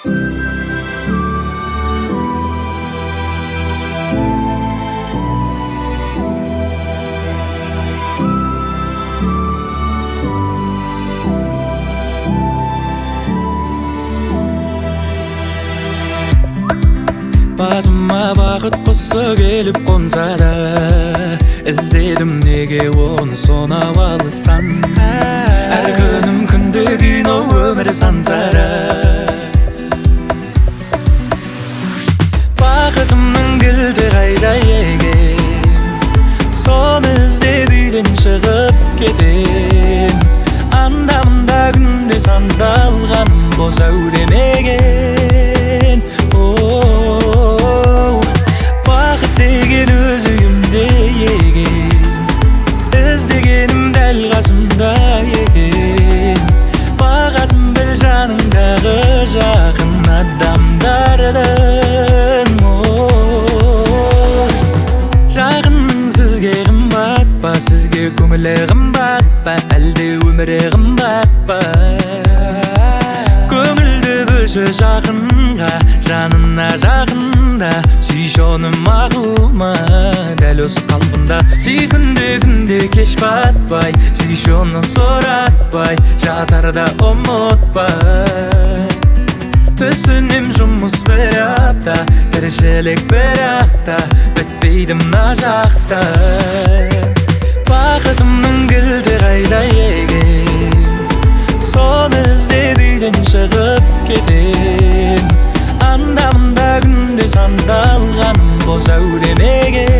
Басыма бақыт құсы келіп қонса да, іздедім неге оны сонау алыстан. Әр күнім күнде кино, өмір сансара. Бақытымның кілті қайда екен, соны іздеп үйден шығып кетем. Анда-мында күнде сандалғаным бос әуремеген. Бақыт деген өз үйімде екен, іздегенім дәл қасымда екен. Бағасын біл жаныңдағы жақын адамдардың. Жақынның сізге қымбат па, сізге көңілі қымбат па, әлде өмірі қымбат па? Көңілді бөлші жақынға, жанына жақында. Сүйші оны мақұл ма, дәл осы қалпында. Сүй күнде кеш батпай, сүйші оны сұратпай, жатарда ұмытпай. Түсінем жұмыс бір апта, тіршілік бір ақта, бітпейді мына жақта. Бақытымның кілті қайда екен, соны іздеп үйден шығып кетем. Анда-мында күнде сандалғаным бос әуремеген.